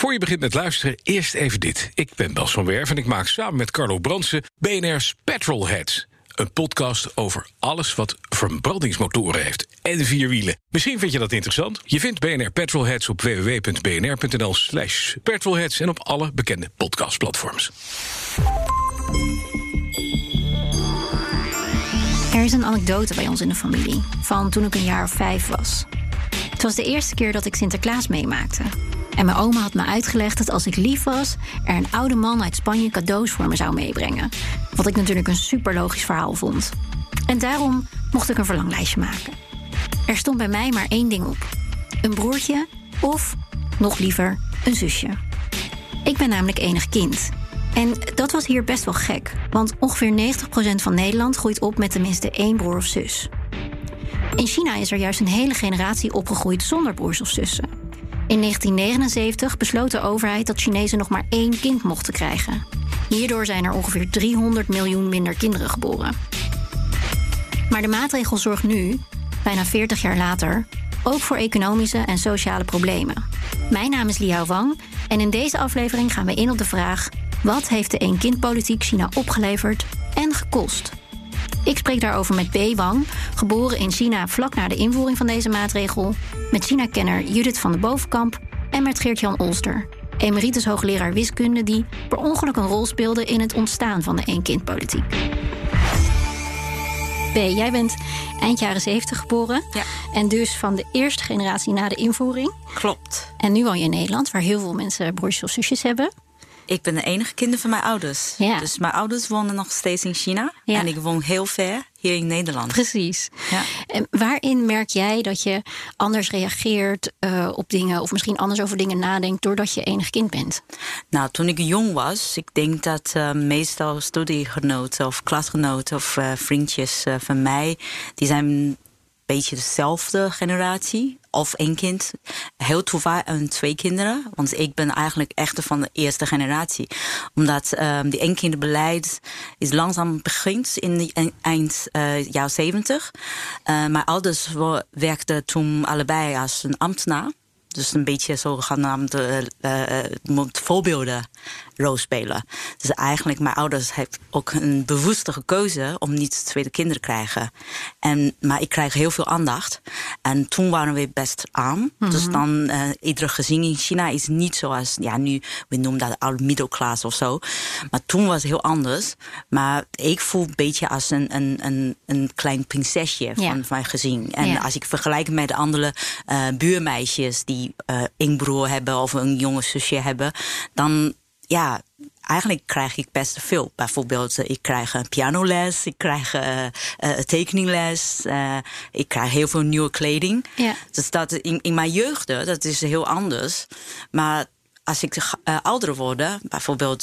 Voor je begint met luisteren, eerst even dit. Ik ben Bas van Werf en ik maak samen met Carlo Brandsen BNR's Petrolheads. Een podcast over alles wat verbrandingsmotoren heeft en 4 wielen. Misschien vind je dat interessant. Je vindt BNR Petrolheads op www.bnr.nl/petrolheads en op alle bekende podcastplatforms. Er is een anekdote bij ons in de familie, van toen ik een jaar of 5 was. Het was de eerste keer dat ik Sinterklaas meemaakte. En mijn oma had me uitgelegd dat als ik lief was, er een oude man uit Spanje cadeaus voor me zou meebrengen. Wat ik natuurlijk een super logisch verhaal vond. En daarom mocht ik een verlanglijstje maken. Er stond bij mij maar 1 ding op. Een broertje of, nog liever, een zusje. Ik ben namelijk enig kind. En dat was hier best wel gek, want ongeveer 90% van Nederland groeit op met tenminste 1 broer of zus. In China is er juist een hele generatie opgegroeid zonder broers of zussen. In 1979 besloot de overheid dat Chinezen nog maar 1 kind mochten krijgen. Hierdoor zijn er ongeveer 300 miljoen minder kinderen geboren. Maar de maatregel zorgt nu, bijna 40 jaar later, ook voor economische en sociale problemen. Mijn naam is Liao Wang en in deze aflevering gaan we in op de vraag: wat heeft de één-kindpolitiek China opgeleverd en gekost? Ik spreek daarover met B. Wang, geboren in China vlak na de invoering van deze maatregel, met China-kenner Judith van de Bovenkamp en met Geert-Jan Olster, emeritus hoogleraar wiskunde die per ongeluk een rol speelde in het ontstaan van de één-kindpolitiek. B, jij bent eind jaren 70 geboren. Ja. En dus van de eerste generatie na de invoering. Klopt. En nu woon je in Nederland, waar heel veel mensen broertjes of zusjes hebben. Ik ben de enige kind van mijn ouders. Ja. Dus mijn ouders wonen nog steeds in China. Ja. En ik woon heel ver hier in Nederland. Precies. Ja. En waarin merk jij dat je anders reageert op dingen, of misschien anders over dingen nadenkt doordat je enig kind bent? Nou, toen ik jong was, ik denk dat meestal studiegenoten of klasgenoten of vriendjes van mij, die zijn een beetje dezelfde generatie. Of 1 kind. Heel toevallig 2 kinderen. Want ik ben eigenlijk echt van de eerste generatie. Omdat die eenkinderbeleid is langzaam begint in de eind jaren 70. Mijn ouders werkten toen allebei als een ambtenaar. Dus een beetje zogenaamde voorbeelden rol spelen. Dus eigenlijk, mijn ouders hebben ook een bewuste keuze om niet 2 kinderen te krijgen. Maar ik krijg heel veel aandacht. En toen waren we best arm. Mm-hmm. Dus dan, iedere gezin in China is niet zoals, ja, nu, we noemen dat oude middelklasse of zo. Maar toen was het heel anders. Maar ik voel een beetje als een klein prinsesje van mijn gezin. En als ik vergelijk met de andere buurmeisjes die 1 broer hebben of een jonge zusje hebben, dan ja, eigenlijk krijg ik best veel. Bijvoorbeeld, ik krijg pianoles, ik krijg tekeningles, ik krijg heel veel nieuwe kleding. Ja. Dus dat in mijn jeugd, dat is heel anders. Maar als ik ouder word, bijvoorbeeld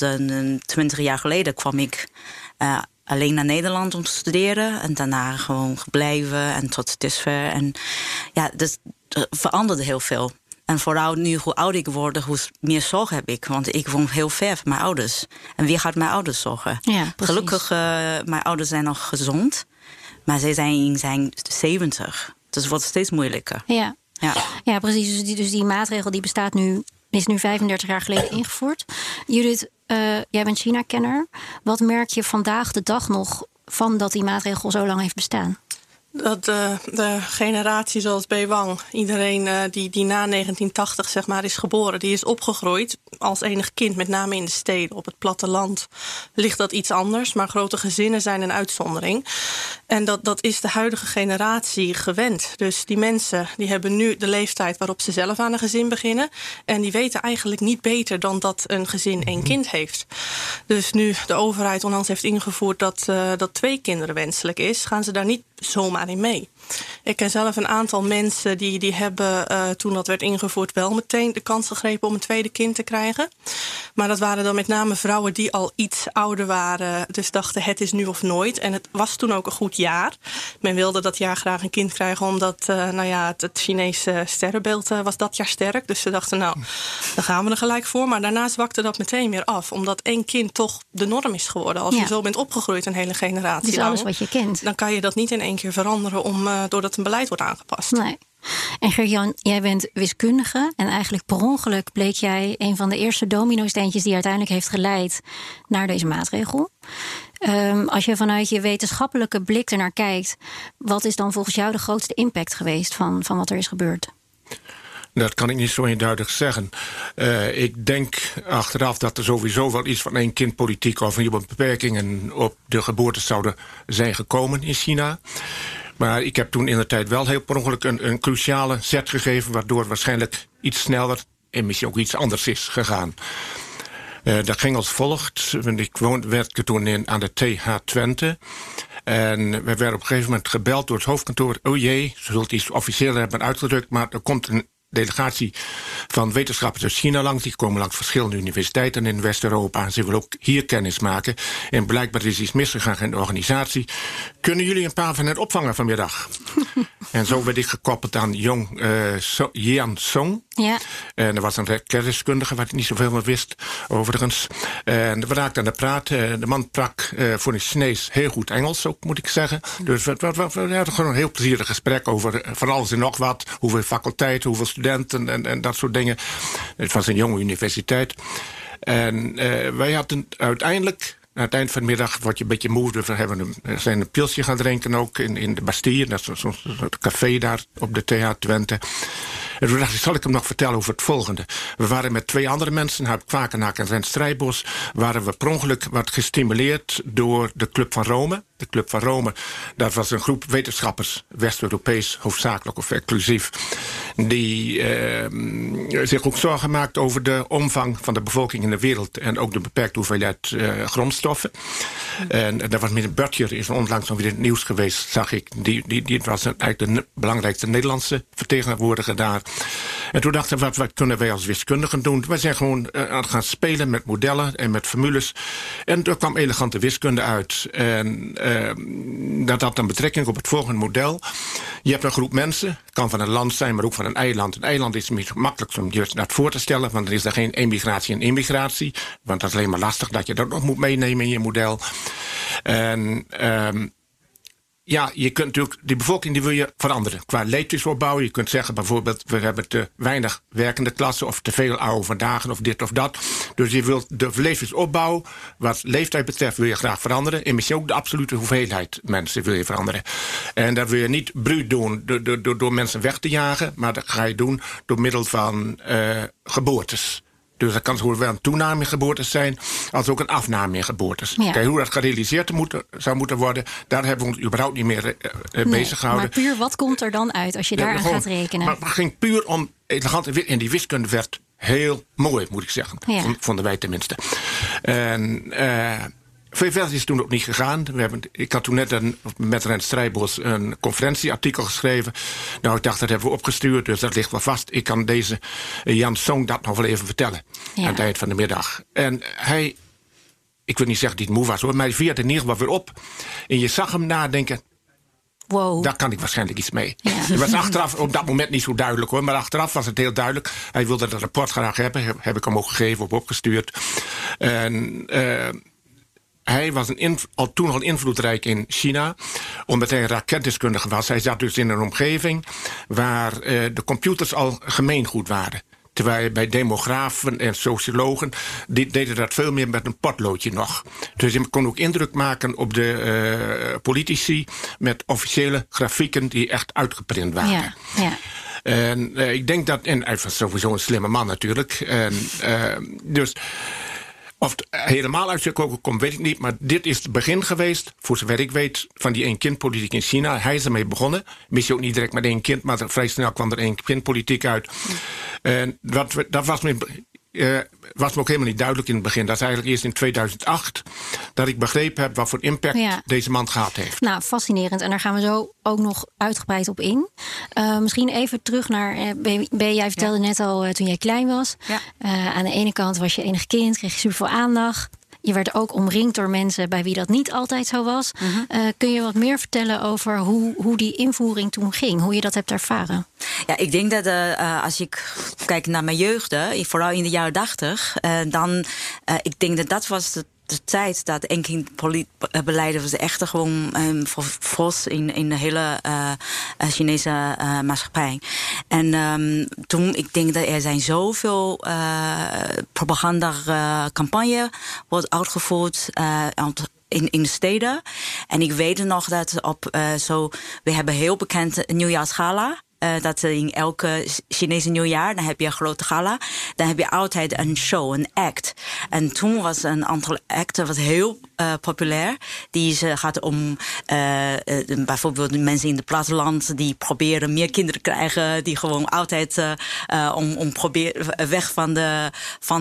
20 jaar geleden kwam ik alleen naar Nederland om te studeren en daarna gewoon gebleven en tot dusver. En ja, dat veranderde heel veel. En vooral nu, hoe ouder ik word, hoe meer zorg heb ik. Want ik woon heel ver van mijn ouders. En wie gaat mijn ouders zorgen? Ja, gelukkig, mijn ouders zijn nog gezond. Maar zij zijn 70. Dus het wordt steeds moeilijker. Ja, precies. Dus die maatregel die bestaat nu, is nu 35 jaar geleden ingevoerd. Judith, jij bent China-kenner. Wat merk je vandaag de dag nog van dat die maatregel zo lang heeft bestaan? Dat de generatie zoals B. Wang, iedereen die na 1980 zeg maar is geboren, die is opgegroeid als enig kind, met name in de steden. Op het platteland ligt dat iets anders, maar grote gezinnen zijn een uitzondering. En dat is de huidige generatie gewend. Dus die mensen die hebben nu de leeftijd waarop ze zelf aan een gezin beginnen. En die weten eigenlijk niet beter dan dat een gezin 1 kind heeft. Dus nu de overheid onlangs heeft ingevoerd dat 2 kinderen wenselijk is, gaan ze daar niet zomaar in mee. Ik ken zelf een aantal mensen die hebben toen dat werd ingevoerd wel meteen de kans gegrepen om een tweede kind te krijgen. Maar dat waren dan met name vrouwen die al iets ouder waren, dus dachten het is nu of nooit. En het was toen ook een goed jaar. Men wilde dat jaar graag een kind krijgen omdat het Chinese sterrenbeeld was dat jaar sterk. Dus ze dachten dan gaan we er gelijk voor. Maar daarna zwakte dat meteen weer af, omdat 1 kind toch de norm is geworden. Als je zo bent opgegroeid een hele generatie lang, alles wat je kent, dan kan je dat niet in 1 keer veranderen doordat een beleid wordt aangepast. Nee. En Gert-Jan, jij bent wiskundige en eigenlijk per ongeluk bleek jij een van de eerste domino-steentjes die uiteindelijk heeft geleid naar deze maatregel. Als je vanuit je wetenschappelijke blik ernaar kijkt, wat is dan volgens jou de grootste impact geweest van wat er is gebeurd? Dat kan ik niet zo eenduidig zeggen. Ik denk achteraf dat er sowieso wel iets van één kindpolitiek of nieuwe beperkingen op de geboorte zouden zijn gekomen in China. Maar ik heb toen in de tijd wel heel per ongeluk een cruciale zet gegeven, waardoor het waarschijnlijk iets sneller en misschien ook iets anders is gegaan. Dat ging als volgt. Ik werkte toen aan de TH Twente. En we werden op een gegeven moment gebeld door het hoofdkantoor. Oh jee, ze zult iets officieel hebben uitgedrukt, maar er komt een delegatie van wetenschappers uit China langs. Die komen langs verschillende universiteiten in West-Europa. En ze willen ook hier kennis maken. En blijkbaar is iets misgegaan in de organisatie. Kunnen jullie een paar van hen opvangen vanmiddag? En zo werd ik gekoppeld aan Jian Song. Ja. En er was een kenniskundige waar ik niet zoveel van wist, overigens. En we raakten aan de praat. De man sprak voor een Chinees heel goed Engels, ook moet ik zeggen. Dus we hadden gewoon een heel plezierig gesprek over van alles en nog wat. Hoeveel faculteiten, hoeveel studenten en dat soort dingen. Het was een jonge universiteit. En wij hadden uiteindelijk, aan het eind van de middag word je een beetje moe. We zijn een pilsje gaan drinken ook in de Bastille. Dat is zo'n café daar op de TH Twente. En toen dacht ik, zal ik hem nog vertellen over het volgende. We waren met 2 andere mensen, Huip Kwakenaak en Rens Strijbos, waren we per ongeluk wat gestimuleerd door de Club van Rome. De Club van Rome, dat was een groep wetenschappers, West-Europees hoofdzakelijk of exclusief, die zich ook zorgen maakt over de omvang van de bevolking in de wereld en ook de beperkte hoeveelheid grondstoffen. En daar was meneer Butcher, is onlangs nog weer in het nieuws geweest, zag ik. Die was eigenlijk de belangrijkste Nederlandse vertegenwoordiger daar. En toen dachten we, wat kunnen wij als wiskundigen doen? Wij zijn gewoon aan het gaan spelen met modellen en met formules. En er kwam elegante wiskunde uit. En dat had een betrekking op het volgende model. Je hebt een groep mensen, het kan van een land zijn, maar ook van een eiland. Een eiland is niet makkelijk om je dat voor te stellen, want er is er geen emigratie en immigratie. Want dat is alleen maar lastig dat je dat nog moet meenemen in je model. En ja, je kunt natuurlijk, die bevolking die wil je veranderen. Qua leeftijdsopbouw, je kunt zeggen bijvoorbeeld, we hebben te weinig werkende klassen of te veel oude vandaag of dit of dat. Dus je wilt de leeftijdsopbouw, wat leeftijd betreft, wil je graag veranderen. En misschien ook de absolute hoeveelheid mensen wil je veranderen. En dat wil je niet bruut doen door mensen weg te jagen, maar dat ga je doen door middel van geboortes. Dus dat kan zowel een toename in geboortes zijn als ook een afname in geboortes. Ja. Kijk, hoe dat gerealiseerd zou moeten worden, daar hebben we ons überhaupt niet meer bezig gehouden. Maar puur, wat komt er dan uit als je daaraan gaat rekenen? Maar het ging puur om elegante en die wiskunde werd heel mooi, moet ik zeggen. Ja. Vonden wij tenminste. En veel verder is het toen ook niet gegaan. Ik had toen net met Rens Strijbos een conferentieartikel geschreven. Nou, ik dacht, dat hebben we opgestuurd, dus dat ligt wel vast. Ik kan deze Jan Song dat nog wel even vertellen. Ja. Aan het eind van de middag. En hij, ik wil niet zeggen dat hij het moe was hoor, maar hij vierde in ieder geval weer op. En je zag hem nadenken, wow, daar kan ik waarschijnlijk iets mee. Ja. Het was achteraf op dat moment niet zo duidelijk hoor, maar achteraf was het heel duidelijk. Hij wilde dat rapport graag hebben, heb ik hem ook gegeven, opgestuurd. En hij was toen al invloedrijk in China, omdat hij raketdeskundige was. Hij zat dus in een omgeving waar de computers al gemeengoed waren. Terwijl bij demografen en sociologen deden dat veel meer met een potloodje nog. Dus je kon ook indruk maken op de politici met officiële grafieken die echt uitgeprint waren. Ja, ja. En ik denk dat, en hij was sowieso een slimme man natuurlijk. En dus of het helemaal uit zou komen, weet ik niet. Maar dit is het begin geweest, voor zover ik weet, van die één-kindpolitiek in China. Hij is ermee begonnen. Misschien ook niet direct met 1 kind, maar vrij snel kwam er 1-kindpolitiek uit. En dat was me ook helemaal niet duidelijk in het begin. Dat is eigenlijk eerst in 2008 dat ik begrepen heb wat voor impact deze man gehad heeft. Nou, fascinerend. En daar gaan we zo ook nog uitgebreid op in. Misschien even terug naar, jij vertelde net al toen jij klein was. Ja. Aan de ene kant was je enig kind, kreeg je superveel aandacht. Je werd ook omringd door mensen bij wie dat niet altijd zo was. Mm-hmm. Kun je wat meer vertellen over hoe die invoering toen ging? Hoe je dat hebt ervaren? Ja, ik denk dat als ik kijk naar mijn jeugd, vooral in de jaren 80, dan ik denk dat was de tijd dat één-kind-beleid was echt gewoon fors in de hele Chinese maatschappij. En toen, ik denk dat er zijn zoveel propagandacampagne wordt uitgevoerd in de steden. En ik weet nog dat we hebben heel bekend nieuwjaarsgala. Dat in elke Chinese nieuwjaar, dan heb je een grote gala. Dan heb je altijd een show, een act. En toen was een aantal acten wat heel populair. Die gaat om bijvoorbeeld mensen in het platteland die proberen meer kinderen te krijgen. Die gewoon altijd om proberen weg van de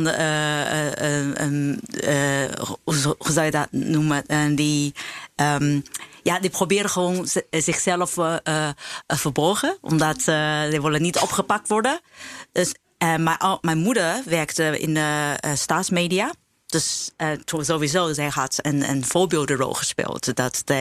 hoe zou je dat noemen? Die proberen gewoon zichzelf verborgen. Omdat die willen niet opgepakt worden. Dus, mijn moeder werkte in de staatsmedia. Dus sowieso, zij had een voorbeeldenrol gespeeld.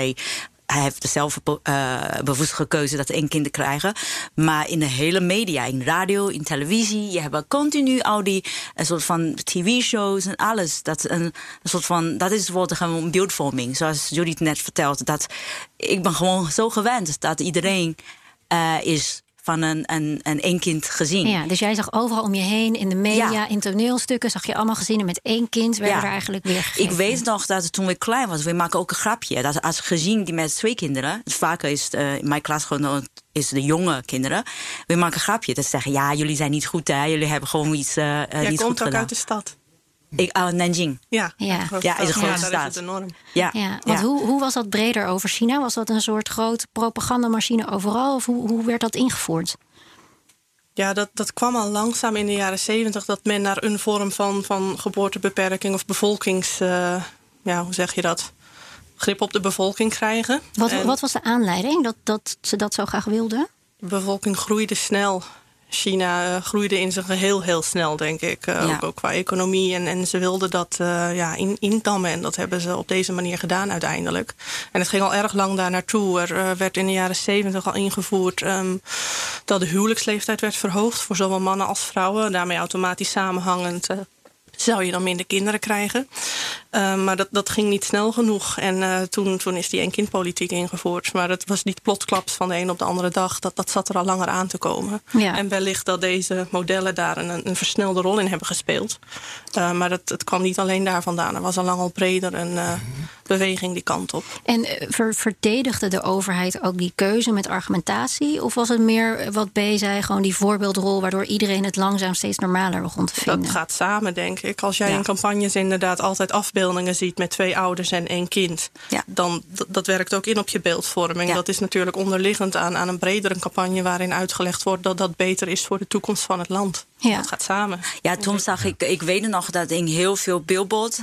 Hij heeft zelf bewust gekozen dat één kind krijgen. Maar in de hele media, in radio, in televisie, je hebt continu al die een soort van tv-shows en alles. Dat is wordt gewoon beeldvorming. Zoals Judith net vertelde, dat ik ben gewoon zo gewend dat iedereen is van een één kind gezien. Ja, dus jij zag overal om je heen, in de media, in toneelstukken, zag je allemaal gezinnen met één kind, werden er eigenlijk weer gegeven. Ik weet nog dat toen ik klein was, we maken ook een grapje. Dat als gezin die met 2 kinderen, dus vaker is mijn klasgenoot is de jonge kinderen, we maken een grapje. Dat ze zeggen, ja, jullie zijn niet goed, hè? Jullie hebben gewoon iets niet goed gedaan. Jij komt ook uit de stad. Nanjing. Ja, is een grote stad. Daar is het enorm. Want hoe was dat breder over China? Was dat een soort grote propagandamachine overal? Of hoe werd dat ingevoerd? Ja, dat kwam al langzaam in de jaren 70... dat men naar een vorm van geboortebeperking of bevolkings... hoe zeg je dat? Grip op de bevolking krijgen. Wat was de aanleiding dat ze dat zo graag wilden? De bevolking groeide snel. China groeide in zijn geheel heel snel, denk ik. Ook qua economie. En ze wilden dat indammen. En dat hebben ze op deze manier gedaan uiteindelijk. En het ging al erg lang daar naartoe. Er werd in de jaren 70 al ingevoerd dat de huwelijksleeftijd werd verhoogd voor zowel mannen als vrouwen. Daarmee automatisch samenhangend zou je dan minder kinderen krijgen. Maar dat ging niet snel genoeg. En toen is die één-kindpolitiek ingevoerd. Maar dat was niet plotsklaps van de een op de andere dag. Dat zat er al langer aan te komen. Ja. En wellicht dat deze modellen daar een versnelde rol in hebben gespeeld. Maar het kwam niet alleen daar vandaan. Er was al lang al breder een beweging die kant op. En verdedigde de overheid ook die keuze met argumentatie? Of was het meer wat B zei, gewoon die voorbeeldrol waardoor iedereen het langzaam steeds normaler begon te vinden? Dat gaat samen, denk ik. Als jij in campagnes inderdaad altijd afbeeldingen ziet met 2 ouders en 1 kind, dan dat werkt ook in op je beeldvorming. Ja. Dat is natuurlijk onderliggend aan een bredere campagne waarin uitgelegd wordt dat dat beter is voor de toekomst van het land. Ja. Dat gaat samen. Ja, toen zag ik weet nog dat in heel veel billboard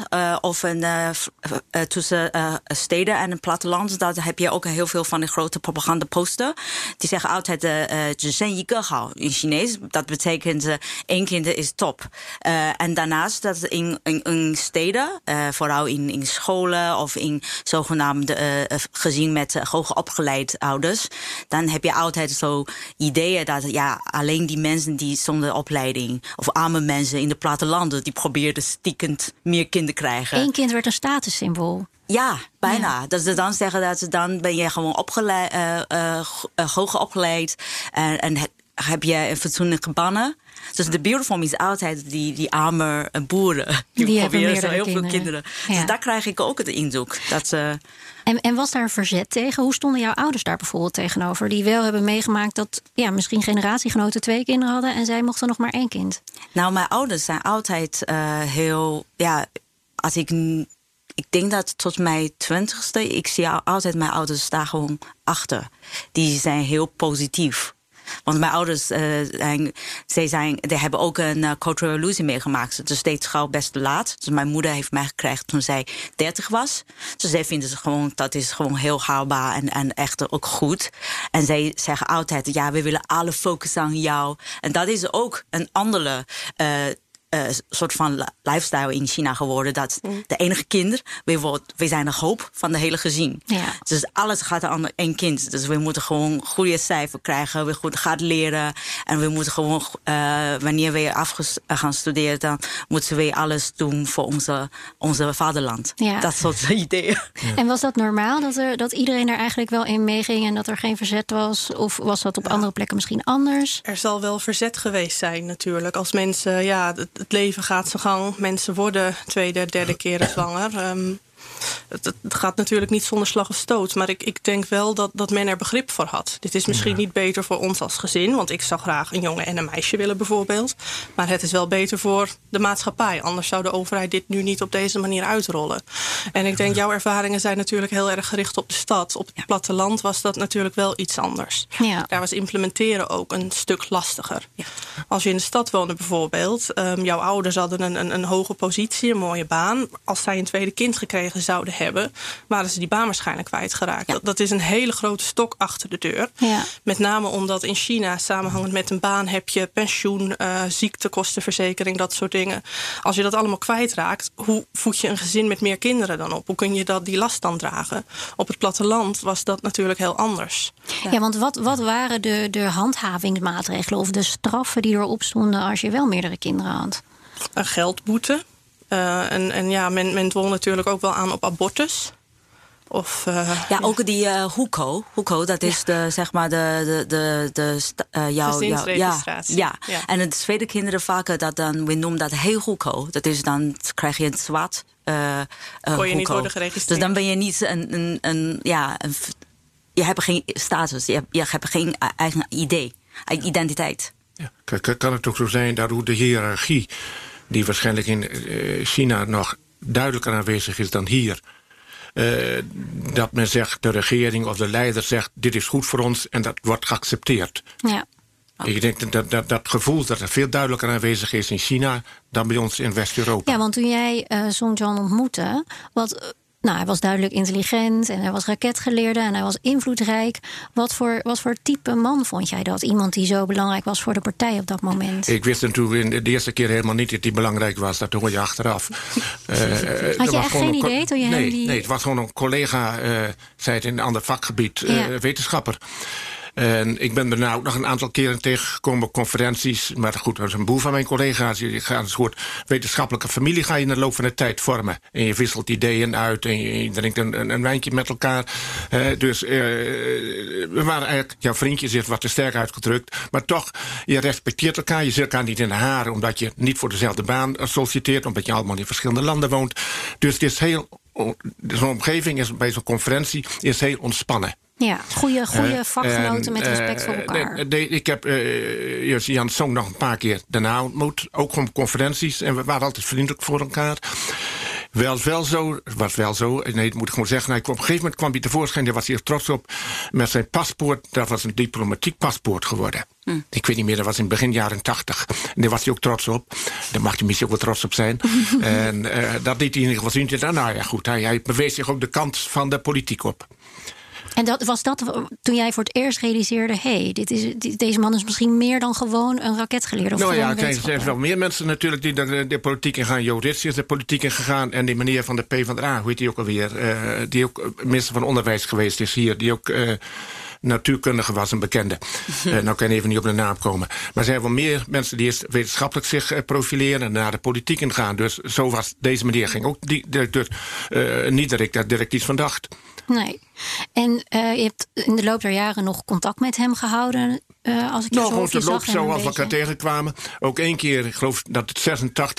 tussen steden en het platteland, daar heb je ook heel veel van die grote propagandaposter. Die zeggen altijd 只生一个好 in Chinees. Dat betekent 1 kind is top. En daarnaast dat in steden, vooral in scholen of in zogenaamde gezin met hoogopgeleid ouders, dan heb je altijd zo ideeën dat alleen die mensen die zonder opleiding of arme mensen in de plattelanden die probeerden stiekem meer kinderen krijgen. 1 kind werd een statussymbool. Ja, bijna. Ja. Dat ze dan zeggen dat dan ben je gewoon hoger opgeleid en heb je een fatsoenlijke bannen. Dus de beeldvorming is altijd die arme boeren. Die proberen zo heel veel kinderen. Ja. Dus daar krijg ik ook het indruk. En was daar verzet tegen? Hoe stonden jouw ouders daar bijvoorbeeld tegenover? Die wel hebben meegemaakt dat misschien generatiegenoten 2 kinderen hadden en zij mochten nog maar 1 kind. Nou, mijn ouders zijn altijd heel... als ik denk dat tot mijn 20ste... ik zie altijd mijn ouders daar gewoon achter. Die zijn heel positief. Want mijn ouders die hebben ook een cultural revolutie meegemaakt. Dus steeds gauw best laat. Dus mijn moeder heeft mij gekregen toen zij 30 was. Dus zij vinden dat is gewoon heel haalbaar en echt ook goed. En zij zeggen altijd, we willen alle focussen aan jou. En dat is ook een andere soort van lifestyle in China geworden. Dat de enige kind, we zijn de hoop van de hele gezin. Ja. Dus alles gaat aan één kind. Dus we moeten gewoon goede cijfer krijgen. We goed gaan leren. En we moeten gewoon, wanneer we gaan studeren, dan moeten we alles doen voor onze vaderland. Ja. Dat soort ideeën. Ja. En was dat normaal, dat iedereen er eigenlijk wel in meeging en dat er geen verzet was? Of was dat op andere plekken misschien anders? Er zal wel verzet geweest zijn natuurlijk. Als mensen, het leven gaat zijn gang. Mensen worden tweede, derde keren zwanger. Het gaat natuurlijk niet zonder slag of stoot. Maar ik denk wel dat men er begrip voor had. Dit is misschien niet beter voor ons als gezin. Want ik zou graag een jongen en een meisje willen bijvoorbeeld. Maar het is wel beter voor de maatschappij. Anders zou de overheid dit nu niet op deze manier uitrollen. En ik denk, jouw ervaringen zijn natuurlijk heel erg gericht op de stad. Op het platteland was dat natuurlijk wel iets anders. Ja. Daar was implementeren ook een stuk lastiger. Ja. Als je in de stad woonde bijvoorbeeld. Jouw ouders hadden een hoge positie, een mooie baan. Als zij een tweede kind gekregen zouden hebben, waren ze die baan waarschijnlijk kwijtgeraakt. Ja. Dat is een hele grote stok achter de deur. Ja. Met name omdat in China samenhangend met een baan heb je pensioen, ziektekostenverzekering, dat soort dingen. Als je dat allemaal kwijtraakt, hoe voed je een gezin met meer kinderen dan op? Hoe kun je die last dan dragen? Op het platteland was dat natuurlijk heel anders. Ja, want wat waren de handhavingsmaatregelen of de straffen die erop stonden als je wel meerdere kinderen had? Een geldboete. Men dwong natuurlijk ook wel aan op abortus. Ook die hukou. Hukou, dat is gezinsregistratie. Ja. En de tweede kinderen vaak, we noemen dat heel hukou. Dat is dan krijg je een zwart kon je niet worden geregistreerd. Dus dan ben je niet je hebt geen status. Je hebt geen eigen identiteit. Ja. Kan het ook zo zijn dat de hiërarchie, die waarschijnlijk in China nog duidelijker aanwezig is dan hier, dat men zegt, de regering of de leider zegt, dit is goed voor ons en dat wordt geaccepteerd. Ja. Ik denk dat gevoel dat er veel duidelijker aanwezig is in China dan bij ons in West-Europa. Ja, want toen jij Song Jian ontmoette, hij was duidelijk intelligent en hij was raketgeleerde en hij was invloedrijk. Wat voor type man vond jij dat? Iemand die zo belangrijk was voor de partij op dat moment? Ik wist natuurlijk de eerste keer helemaal niet dat hij belangrijk was. Dat hoor je achteraf. Had je echt geen idee toen je hem die... Nee, het was gewoon een collega, zei het in een ander vakgebied, wetenschapper. En ik ben daarna ook nog een aantal keren tegengekomen op conferenties. Maar goed, dat is een boel van mijn collega's. Je gaat een soort wetenschappelijke familie ga je in de loop van de tijd vormen. En je wisselt ideeën uit en je drinkt een wijntje met elkaar. Dus we waren eigenlijk, jouw vriendjes is wat te sterk uitgedrukt. Maar toch, je respecteert elkaar. Je zit elkaar niet in de haren omdat je niet voor dezelfde baan solliciteert. Omdat je allemaal in verschillende landen woont. Dus het is zo'n omgeving is bij zo'n conferentie is heel ontspannen. Ja, goede vakgenoten met respect voor elkaar. Ik heb Jan Song nog een paar keer daarna ontmoet. Ook op conferenties. En we waren altijd vriendelijk voor elkaar. Was wel zo. Nee, dat moet ik gewoon zeggen. Op een gegeven moment kwam hij tevoorschijn. Daar was hij trots op. Met zijn paspoort. Dat was een diplomatiek paspoort geworden. Ik weet niet meer. Dat was in begin jaren 80. En daar was hij ook trots op. Daar mag hij misschien ook wel trots op zijn. En dat deed hij in ieder geval zien. Nou ja, goed. Hij bewees zich ook de kant van de politiek op. En was dat toen jij voor het eerst realiseerde, deze man is misschien meer dan gewoon een raketgeleerde? Er zijn wel meer mensen natuurlijk die de politiek in gaan. Jo Rits is de politiek in gegaan. En die meneer van de PvdA, hoe heet die ook alweer? Die ook minister van Onderwijs geweest is hier. Die ook natuurkundige was, een bekende. Nou kan ik even niet op de naam komen. Maar er zijn wel meer mensen die eerst wetenschappelijk zich profileren en naar de politiek in gaan. Dus zo was deze meneer. Ging ook niet dat ik daar direct iets van dacht. Nee. En je hebt in de loop der jaren nog contact met hem gehouden? Als ik gewoon te loop zo als we elkaar tegenkwamen. Ook één keer, ik geloof dat het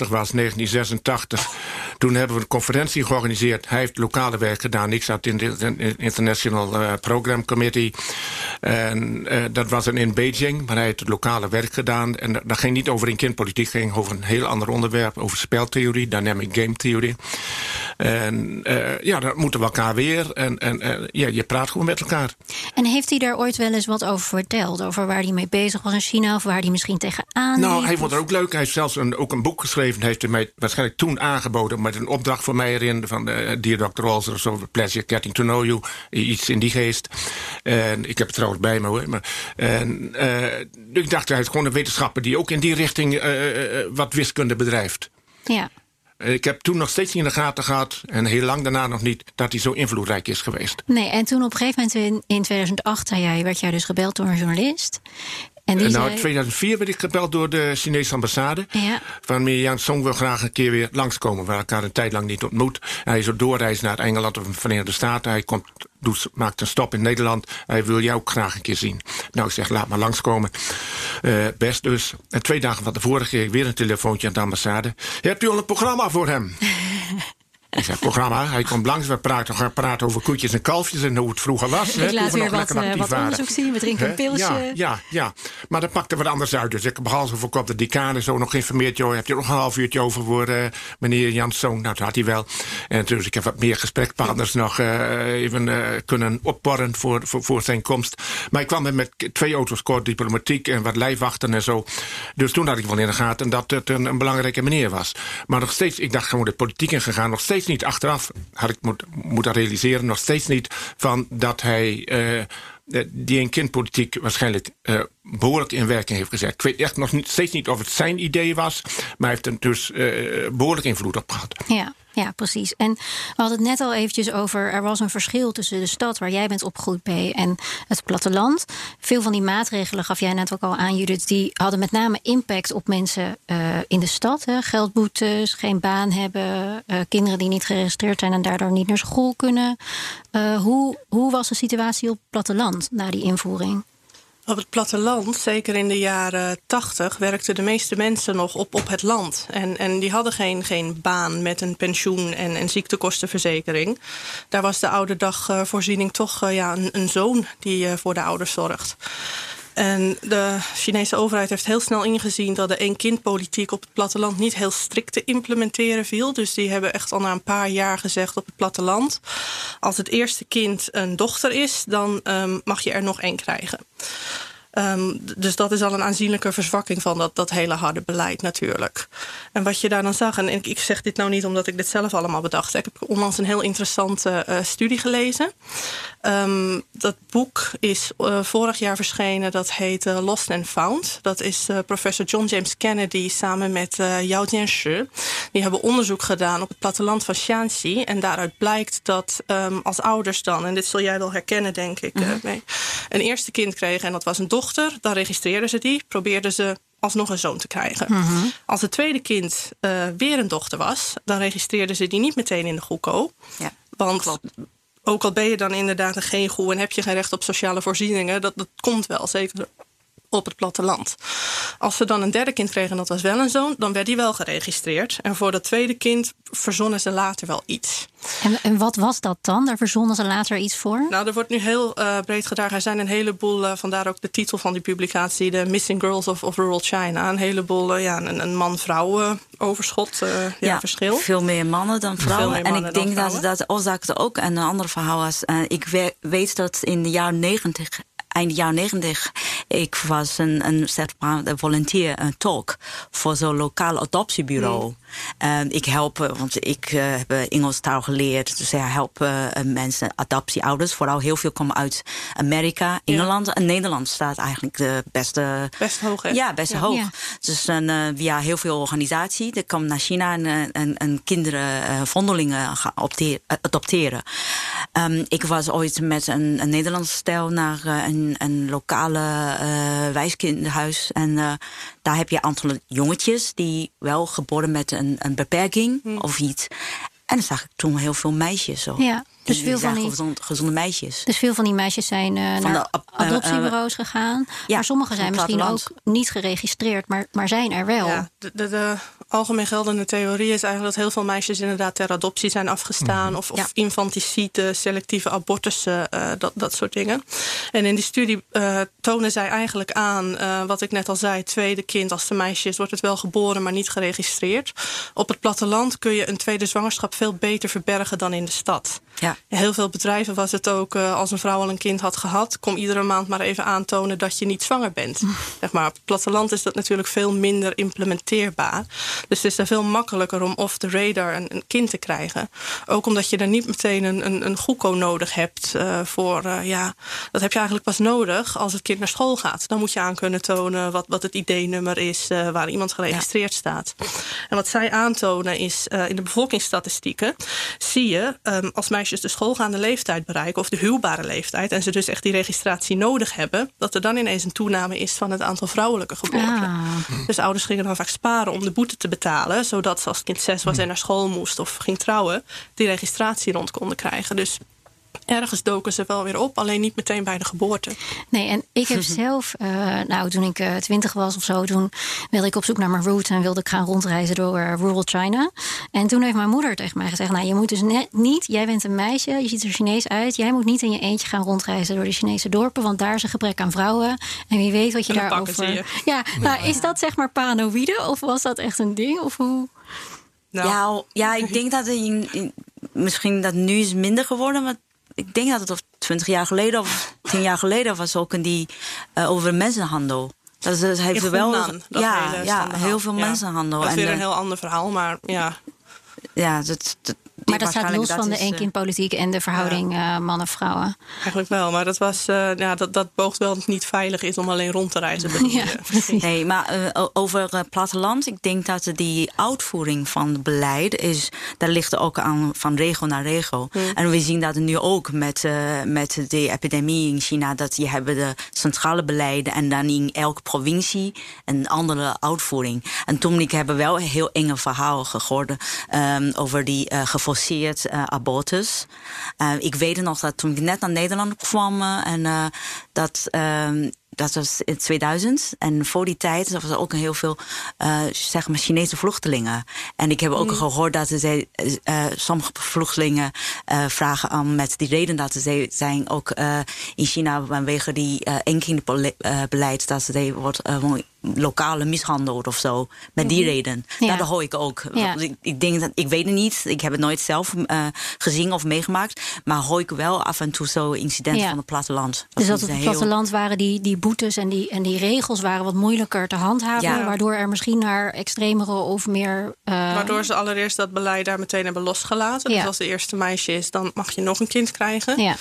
1986. Toen hebben we een conferentie georganiseerd. Hij heeft lokale werk gedaan. Ik zat in de International Program Committee. En dat was in Beijing. Maar hij heeft het lokale werk gedaan. En dat ging niet over een kindpolitiek. Het ging over een heel ander onderwerp. Over speltheorie, dynamic game theory. En dan moeten we elkaar weer. En je praat gewoon met elkaar. En heeft hij daar ooit wel eens wat over verteld? Over waar hij mee bezig was in China? Of waar hij misschien tegenaan Nou, liep, hij vond het ook leuk. Hij heeft zelfs ook een boek geschreven. Heeft hij mij waarschijnlijk toen aangeboden. Met een opdracht voor mij erin. Van Dear Dr. Walser of zo. Pleasure Getting to Know You. Iets in die geest. En ik heb het trouwens bij me hoor. Ik dacht, hij is gewoon een wetenschapper die ook in die richting wat wiskunde bedrijft. Ja. Ik heb toen nog steeds niet in de gaten gehad, en heel lang daarna nog niet, dat hij zo invloedrijk is geweest. Nee, en toen op een gegeven moment in 2008 werd jij dus gebeld door een journalist. En die in 2004 werd ik gebeld door de Chinese ambassade. Ja. Van meneer Yang Song wil graag een keer weer langskomen. We elkaar een tijd lang niet ontmoet. Hij is op doorreis naar Engeland of de Verenigde Staten. Hij maakt een stop in Nederland. Hij wil jou ook graag een keer zien. Nou, ik zeg, laat maar langskomen. Best dus. En 2 dagen van tevoren kreeg ik weer een telefoontje aan de ambassade. Hebt u al een programma voor hem? Ik zeg, programma, hij komt langs, we praten over koetjes en kalfjes en hoe het vroeger was. Ik laat weer wat onderzoek zien, we drinken een pilsje. Ja, maar dat pakte wat anders uit. Dus ik heb behalve voor de decaan en zo nog geïnformeerd. Joh, heb je nog een half uurtje over voor meneer Janszoon? Nou, dat had hij wel. En dus ik heb wat meer gesprekspartners nog even kunnen opporren voor zijn komst. Maar ik kwam met 2 auto's kort diplomatiek en wat lijfwachten en zo. Dus toen had ik wel in de gaten dat het een belangrijke meneer was. Maar nog steeds, ik dacht gewoon de politiek ingegaan, nog steeds niet achteraf, had ik moeten realiseren, nog steeds niet van dat hij die in kindpolitiek waarschijnlijk behoorlijk in werking heeft gezet. Ik weet echt nog steeds niet of het zijn idee was, maar hij heeft er dus behoorlijk invloed op gehad. Ja, precies. En we hadden het net al eventjes over, er was een verschil tussen de stad waar jij bent opgegroeid, P, en het platteland. Veel van die maatregelen, gaf jij net ook al aan, Judith, die hadden met name impact op mensen in de stad. Hè? Geldboetes, geen baan hebben, kinderen die niet geregistreerd zijn en daardoor niet naar school kunnen. Hoe was de situatie op het platteland na die invoering? Op het platteland, zeker in de jaren 80, werkten de meeste mensen nog op het land. En die hadden geen baan met een pensioen en ziektekostenverzekering. Daar was de ouderdagvoorziening toch een zoon die voor de ouders zorgt. En de Chinese overheid heeft heel snel ingezien dat de één-kind-politiek op het platteland niet heel strikt te implementeren viel. Dus die hebben echt al na een paar jaar gezegd op het platteland, als het eerste kind een dochter is, dan mag je er nog 1 krijgen. Dus dat is al een aanzienlijke verzwakking van dat hele harde beleid natuurlijk. En wat je daar dan zag, en ik zeg dit nou niet omdat ik dit zelf allemaal bedacht heb. Ik heb onlangs een heel interessante studie gelezen. Dat boek is vorig jaar verschenen, dat heet Lost and Found. Dat is professor John James Kennedy samen met Yao Jianshi. Die hebben onderzoek gedaan op het platteland van Shanxi. En daaruit blijkt dat als ouders dan, en dit zul jij wel herkennen denk ik, een eerste kind kregen en dat was een dochter. Dan registreerden ze die, probeerden ze alsnog een zoon te krijgen. Mm-hmm. Als het tweede kind weer een dochter was, dan registreerden ze die niet meteen in de GOECO. Ja, want klopt. Ook al ben je dan inderdaad een geen GOE en heb je geen recht op sociale voorzieningen, dat komt wel, zeker op het platteland. Als ze dan een derde kind kregen en dat was wel een zoon, dan werd die wel geregistreerd. En voor dat tweede kind verzonnen ze later wel iets. En wat was dat dan? Daar verzonnen ze later iets voor? Nou, er wordt nu heel breed gedragen. Er zijn een heleboel, vandaar ook de titel van die publicatie, de Missing Girls of Rural China. Een heleboel, een man-vrouw overschot, verschil. Veel meer mannen dan vrouwen. En ik denk dat dat oorzaakte ook een ander verhaal was. Ik weet dat in de jaren 90... Eind jaren 90, ik was een volunteer, een tolk voor zo'n lokaal adoptiebureau. Ik help, want ik heb Engels taal geleerd. Dus ik help mensen, adoptieouders. Vooral heel veel komen uit Amerika, Engeland. En Nederland staat eigenlijk de beste... Best hoog, hè? Ja, best hoog. Ja. Dus via heel veel organisaties. Er komen naar China en kinderen, vondelingen gaan adopteren. Ik was ooit met een Nederlandse stel naar een lokale wijskinderhuis. En daar heb je een aantal jongetjes die wel geboren met een beperking of iets. En dan zag ik toen heel veel meisjes. Zo. Ja. Dus veel van die gezonde meisjes. Dus veel van die meisjes zijn naar adoptiebureaus gegaan. Ja, maar sommige zijn misschien ook niet geregistreerd, maar zijn er wel. Ja, de algemeen geldende theorie is eigenlijk dat heel veel meisjes inderdaad ter adoptie zijn afgestaan. Of infanticide, selectieve abortussen, dat soort dingen. En in die studie tonen zij eigenlijk aan, wat ik net al zei, tweede kind als het een meisje is, wordt het wel geboren, maar niet geregistreerd. Op het platteland kun je een tweede zwangerschap veel beter verbergen dan in de stad. Ja. In heel veel bedrijven was het ook, als een vrouw al een kind had gehad, kom iedere maand maar even aantonen dat je niet zwanger bent. Zeg maar, op het platteland is dat natuurlijk veel minder implementeerbaar. Dus het is daar veel makkelijker om off the radar een kind te krijgen. Ook omdat je er niet meteen een goeko nodig hebt voor, dat heb je eigenlijk pas nodig als het kind naar school gaat. Dan moet je aan kunnen tonen wat het ID-nummer is, waar iemand geregistreerd staat. En wat zij aantonen is, in de bevolkingsstatistieken zie je, als meisjes de schoolgaande leeftijd bereiken, of de huwbare leeftijd, en ze dus echt die registratie nodig hebben, dat er dan ineens een toename is van het aantal vrouwelijke geboorten. Dus ouders gingen dan vaak sparen om de boete te betalen, zodat ze als het kind 6 was en naar school moest of ging trouwen, die registratie rond konden krijgen. Dus ergens doken ze wel weer op, alleen niet meteen bij de geboorte. Nee, en ik heb zelf, toen ik 20 was of zo, toen wilde ik op zoek naar mijn roots en wilde ik gaan rondreizen door rural China. En toen heeft mijn moeder tegen mij gezegd, je moet dus niet, jij bent een meisje, je ziet er Chinees uit, jij moet niet in je eentje gaan rondreizen door de Chinese dorpen, want daar is een gebrek aan vrouwen. En wie weet wat je daarover... Ja, is dat zeg maar paranoïde of was dat echt een ding? Of hoe... Ik denk dat misschien dat nu is minder geworden, maar ik denk dat het 20 jaar geleden of 10 jaar geleden was ook over mensenhandel. Dat heeft er wel heel veel mensenhandel. Dat is weer een heel ander verhaal, maar ja. Ja, maar dat staat los van de eenkindpolitiek en de verhouding mannen-vrouwen. Eigenlijk wel, maar dat was dat boogt wel dat het niet veilig is om alleen rond te reizen. Nee, maar over het ik denk dat die uitvoering van het beleid is, daar ligt er ook aan van regel naar regel. En we zien dat nu ook met de epidemie in China, dat die hebben de centrale beleiden en dan in elke provincie een andere uitvoering. En toen ik heb wel een heel enge verhaal gehoord over die geforceerd abortus. Ik weet nog dat toen ik net naar Nederland kwam en dat was in 2000. En voor die tijd was er ook heel veel Chinese vluchtelingen. En ik heb ook gehoord dat sommige vluchtelingen vragen aan met die reden dat ze zijn ook in China vanwege die eenkindbeleid dat ze wordt lokale mishandeld of zo. Met die reden. Ja. Dat hoor ik ook. Ja. Ik denk dat, ik weet het niet. Ik heb het nooit zelf gezien of meegemaakt. Maar hoor ik wel af en toe zo incidenten van het platteland. Dus dat op het platteland waren die boetes en die regels waren wat moeilijker te handhaven. Ja. Waardoor er misschien naar extremere of meer... Waardoor ze allereerst dat beleid daar meteen hebben losgelaten. Ja. Dus als de eerste meisje is, dan mag je nog een kind krijgen. Ja.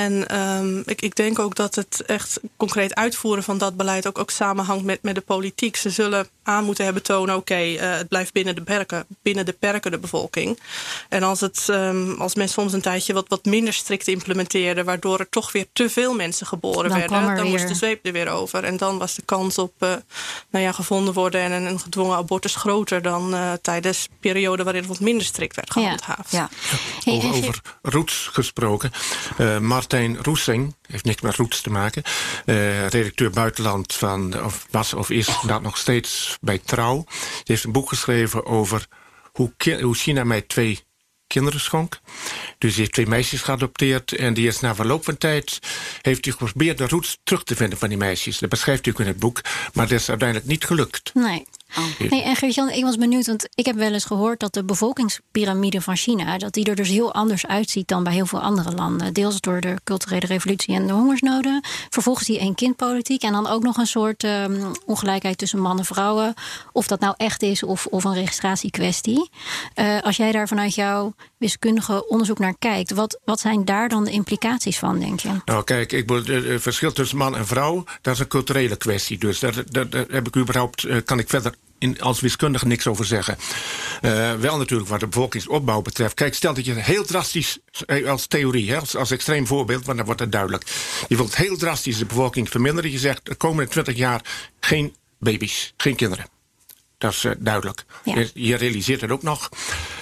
En ik denk ook dat het echt concreet uitvoeren van dat beleid ook samenhangt met de politiek. Ze zullen aan moeten hebben tonen, het blijft binnen de perken de bevolking. En als men soms een tijdje wat minder strikt implementeerde, waardoor er toch weer te veel mensen geboren werden, dan moest de zweep er weer over. En dan was de kans op gevonden worden en een gedwongen abortus groter dan tijdens periode waarin het wat minder strikt werd gehandhaafd. Ja. Over roots gesproken. Martijn Roesing, heeft niks met roots te maken. Redacteur buitenland of is dat nog steeds bij Trouw. Die heeft een boek geschreven over hoe China mij 2 kinderen schonk. Dus die heeft 2 meisjes geadopteerd. En die is na verloop van tijd heeft hij geprobeerd de roots terug te vinden van die meisjes. Dat beschrijft hij ook in het boek. Maar dat is uiteindelijk niet gelukt. Nee. Hey, en Gert-Jan, ik was benieuwd, want ik heb wel eens gehoord dat de bevolkingspyramide van China, dat die er dus heel anders uitziet dan bij heel veel andere landen. Deels door de culturele revolutie en de hongersnoden. Vervolgens die één-kindpolitiek en dan ook nog een soort ongelijkheid tussen man en vrouwen. Of dat nou echt is of een registratiekwestie. Als jij daar vanuit jouw wiskundige onderzoek naar kijkt, wat zijn daar dan de implicaties van, denk je? Nou kijk, het verschil tussen man en vrouw, dat is een culturele kwestie. Dus daar heb ik kan ik verder als wiskundige niks over zeggen. Wel natuurlijk wat de bevolkingsopbouw betreft. Kijk, stel dat je heel drastisch, als theorie, als extreem voorbeeld, want dan wordt het duidelijk. Je wilt heel drastisch de bevolking verminderen. Je zegt, de komende 20 jaar geen baby's, geen kinderen. Dat is duidelijk. Ja. Je realiseert het ook nog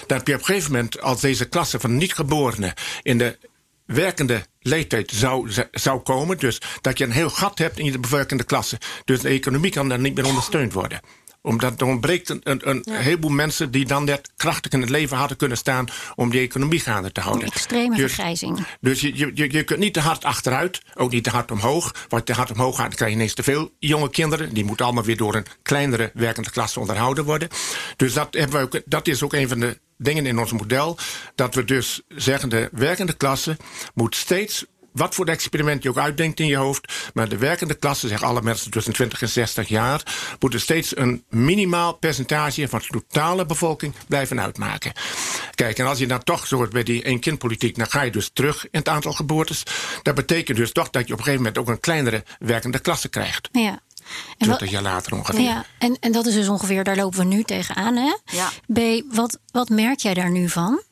dat je op een gegeven moment, als deze klasse van niet-geborenen in de werkende leeftijd zou komen, dus dat je een heel gat hebt in de bewerkende klasse. Dus de economie kan dan niet meer ondersteund worden. Omdat er ontbreekt een heleboel mensen die dan net krachtig in het leven hadden kunnen staan om die economie gaande te houden. Een extreme vergrijzing. Dus je kunt niet te hard achteruit, ook niet te hard omhoog. Want te hard omhoog gaat, dan krijg je ineens te veel jonge kinderen. Die moeten allemaal weer door een kleinere werkende klasse onderhouden worden. Dus dat is ook een van de dingen in ons model. Dat we dus zeggen, de werkende klasse moet steeds, wat voor experiment je ook uitdenkt in je hoofd, maar de werkende klasse, zeggen alle mensen tussen 20 en 60 jaar, moeten steeds een minimaal percentage van de totale bevolking blijven uitmaken. Kijk, en als je dan toch, zoals bij die één-kindpolitiek, dan ga je dus terug in het aantal geboortes. Dat betekent dus toch dat je op een gegeven moment ook een kleinere werkende klasse krijgt. Ja. 20 jaar later ongeveer. Ja, en dat is dus ongeveer, daar lopen we nu tegenaan, hè? Ja. B, wat merk jij daar nu van?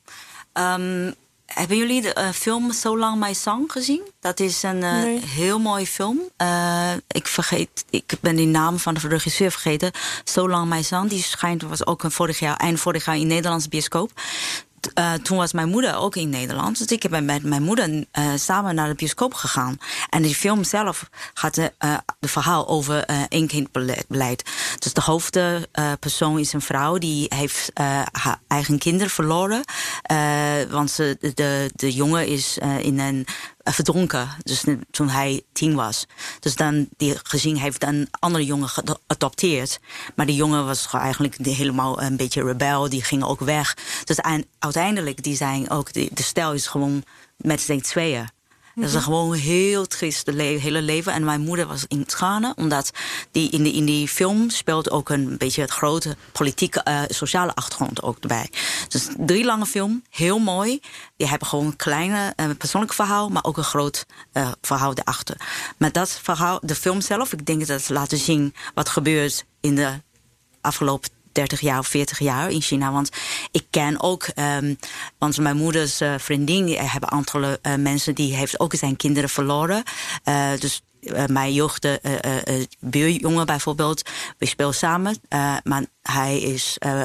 Hebben jullie de film So Long My Song gezien? Dat is een heel mooie film. Ik ben die naam van de regisseur vergeten. So Long My Song, die was ook eind vorig jaar in Nederlandse bioscoop. Toen was mijn moeder ook in Nederland. Dus ik ben met mijn moeder samen naar de bioscoop gegaan. En die film zelf gaat de verhaal over één-kindbeleid. Dus de hoofdpersoon is een vrouw die heeft haar eigen kinderen verloren. Want de jongen is in een verdronken, dus toen hij 10 was. Dus dan die gezin heeft een andere jongen geadopteerd. Maar die jongen was eigenlijk helemaal een beetje rebel. Die ging ook weg. Dus uiteindelijk, die zijn ook, de stel is gewoon met z'n tweeën. Dat is gewoon heel triest, hele leven. En mijn moeder was in tranen, omdat die in die film speelt ook een beetje het grote politieke, sociale achtergrond ook erbij. Dus 3 lange film, heel mooi. Die hebben gewoon een kleine persoonlijk verhaal, maar ook een groot verhaal erachter. Maar dat verhaal, de film zelf, ik denk dat het laten zien wat gebeurt in de afgelopen 30 jaar of 40 jaar in China. Want ik ken ook, want mijn moeders vriendin, die hebben een aantal mensen, die heeft ook zijn kinderen verloren. Dus mijn jeugd, buurjongen bijvoorbeeld, we spelen samen. Maar hij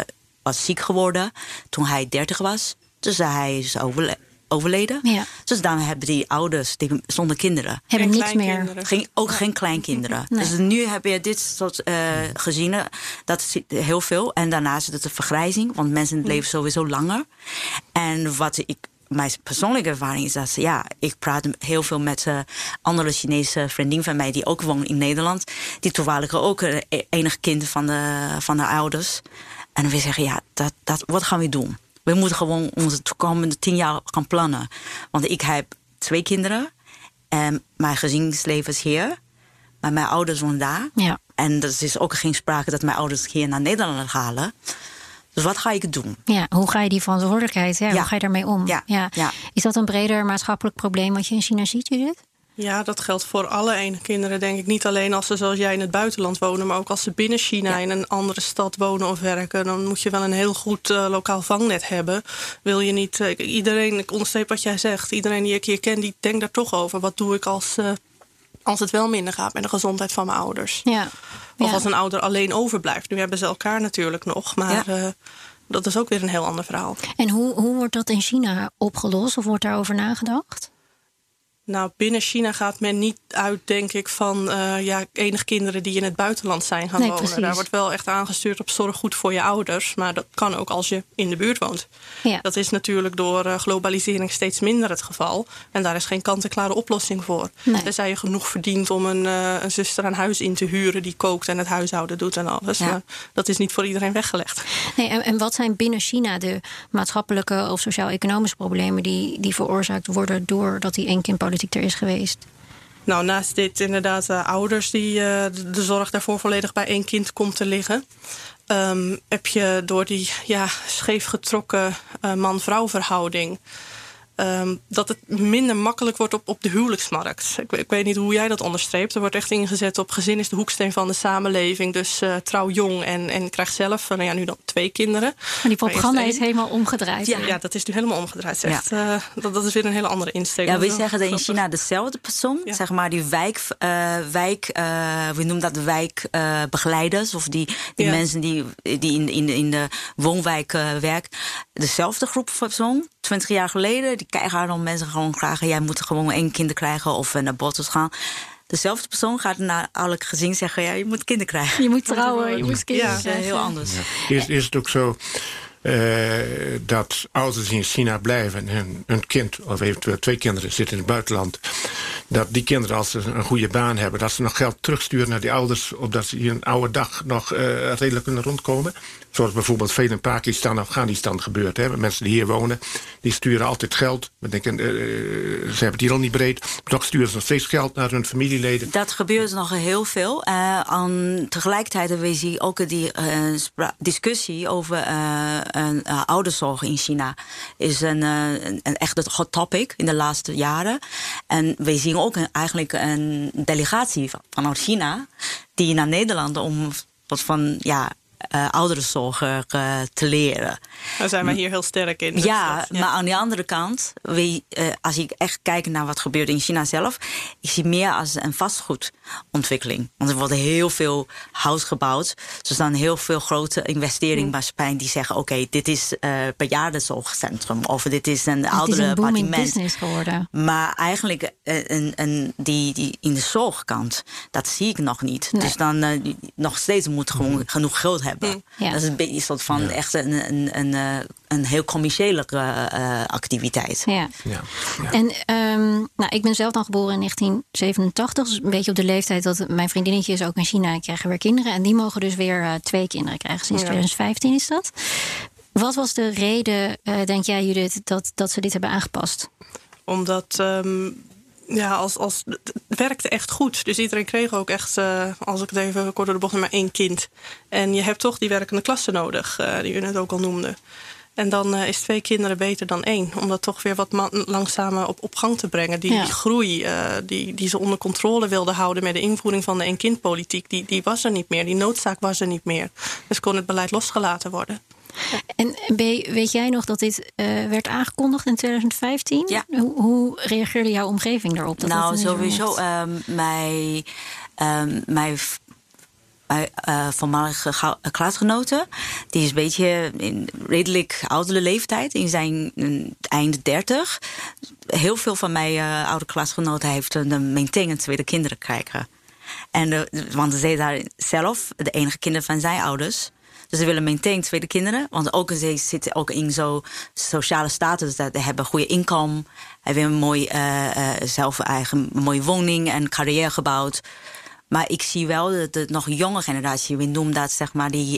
was ziek geworden toen hij 30 was. Dus hij is overleden. Ja. Dus dan hebben die ouders zonder kinderen. Hebben niks meer. Geen kleinkinderen. Nee. Dus nu heb je dit soort gezinnen. Dat is heel veel. En daarnaast is het de vergrijzing. Want mensen leven sowieso langer. En mijn persoonlijke ervaring is dat ik praat heel veel met andere Chinese vriendinnen van mij die ook wonen in Nederland. Die toevallig ook enig kind van de ouders. En we zeggen, wat gaan we doen? We moeten gewoon onze toekomende 10 jaar gaan plannen. Want ik heb 2 kinderen. En mijn gezinsleven is hier. Maar mijn ouders wonen daar. Ja. En er is ook geen sprake dat mijn ouders hier naar Nederland halen. Dus wat ga ik doen? Ja, hoe ga je die verantwoordelijkheid, hoe ga je daarmee om? Ja. Is dat een breder maatschappelijk probleem wat je in China ziet, Judith? Ja, dat geldt voor alle ene kinderen, denk ik. Niet alleen als ze zoals jij in het buitenland wonen, maar ook als ze binnen China in een andere stad wonen of werken. Dan moet je wel een heel goed lokaal vangnet hebben. Wil je niet, iedereen, ik onderstreep wat jij zegt, iedereen die ik hier ken, die denkt daar toch over. Wat doe ik als het wel minder gaat met de gezondheid van mijn ouders? Ja. Of als een ouder alleen overblijft. Nu hebben ze elkaar natuurlijk nog, maar dat is ook weer een heel ander verhaal. En hoe wordt dat in China opgelost? Of wordt daarover nagedacht? Nou, binnen China gaat men niet uit, denk ik, van enige kinderen die in het buitenland zijn gaan wonen. Precies. Daar wordt wel echt aangestuurd op zorg goed voor je ouders. Maar dat kan ook als je in de buurt woont. Ja. Dat is natuurlijk door globalisering steeds minder het geval. En daar is geen kant-en-klare oplossing voor. Nee. Tenzij je genoeg verdient om een zuster aan huis in te huren die kookt en het huishouden doet en alles. Ja. Maar dat is niet voor iedereen weggelegd. Nee, en wat zijn binnen China de maatschappelijke of sociaal-economische problemen die veroorzaakt worden doordat die één-kindpolitiek er is geweest? Nou, naast dit inderdaad ouders die de zorg daarvoor volledig bij 1 kind komt te liggen. Heb je door die scheef getrokken man-vrouw verhouding dat het minder makkelijk wordt op de huwelijksmarkt. Ik weet niet hoe jij dat onderstreept. Er wordt echt ingezet op gezin is de hoeksteen van de samenleving. Dus trouw jong en krijg zelf nu dan 2 kinderen. Maar die propaganda is helemaal omgedraaid. Ja, dat is nu helemaal omgedraaid. Echt, dat is weer een hele andere insteek. Ja, we zeggen dat in China dezelfde persoon, zeg maar die we noemen dat wijkbegeleiders of die mensen die in de woonwijk werken. Dezelfde groep persoon, 20 jaar geleden, die krijgen dan mensen gewoon graag. Jij moet gewoon 1 kind krijgen of naar abortus gaan. Dezelfde persoon gaat naar alle gezin zeggen, ja, je moet kinderen krijgen. Je moet trouwen, je moet kinderen krijgen. Heel anders. Ja. Is het ook zo dat ouders in China blijven en hun kind, of eventueel 2 kinderen, zitten in het buitenland, dat die kinderen, als ze een goede baan hebben, dat ze nog geld terugsturen naar die ouders, opdat ze hier een oude dag nog redelijk kunnen rondkomen? Zoals bijvoorbeeld veel in Pakistan en Afghanistan gebeurt. Hè. Mensen die hier wonen, die sturen altijd geld. We denken, ze hebben het hier al niet breed. Toch sturen ze nog steeds geld naar hun familieleden. Dat gebeurt nog heel veel. Tegelijkertijd we zien ook die discussie over ouderzorg in China. Is een echt hot topic in de laatste jaren. En we zien ook eigenlijk een delegatie vanuit China die naar Nederland om wat van ouderenzorg te leren. Daar zijn wij hier heel sterk in. Maar aan de andere kant, als ik echt kijk naar wat gebeurt in China zelf, ik zie meer als een vastgoedontwikkeling. Want er wordt heel veel huis gebouwd. Dus er zijn heel veel grote investeringsmaatschappijen die zeggen, oké, dit is bejaardenzorgcentrum of dit is een oudere appartement. Business geworden. Maar eigenlijk die in de zorgkant, dat zie ik nog niet. Nee. Dus dan nog steeds moet gewoon genoeg geld hebben. Ja. Dat is een beetje een soort van echt een heel commerciële activiteit. Ja. En ik ben zelf dan geboren in 1987. Dus een beetje op de leeftijd dat mijn vriendinnetje is ook in China. Krijgen weer kinderen. En die mogen dus weer 2 kinderen krijgen. Sinds 2015 is dat. Wat was de reden, denk jij Judith, dat ze dit hebben aangepast? Omdat het werkte echt goed. Dus iedereen kreeg ook echt, als ik het even kort door de bocht, maar 1 kind. En je hebt toch die werkende klasse nodig, die u net ook al noemde. En dan is 2 kinderen beter dan 1. Om dat toch weer wat langzamer op gang te brengen. Die groei die ze onder controle wilden houden met de invoering van de 1-kindpolitiek, die was er niet meer. Die noodzaak was er niet meer. Dus kon het beleid losgelaten worden. En weet jij nog dat dit werd aangekondigd in 2015? Ja. Hoe reageerde jouw omgeving daarop? Sowieso. Mijn voormalige klasgenoten, die is een beetje in redelijk oudere leeftijd, in zijn eind 30. Heel veel van mijn oude klasgenoten heeft meteen een tweede kinderen krijgen. Want ze daar zelf de enige kinderen van zijn ouders. Dus ze willen meteen 2 kinderen. Want ook ze zitten ook in zo'n sociale status. Dat ze hebben goede inkomen. Hebben een mooie woning en carrière gebouwd. Maar ik zie wel dat de nog jonge generatie, we noemen dat zeg maar die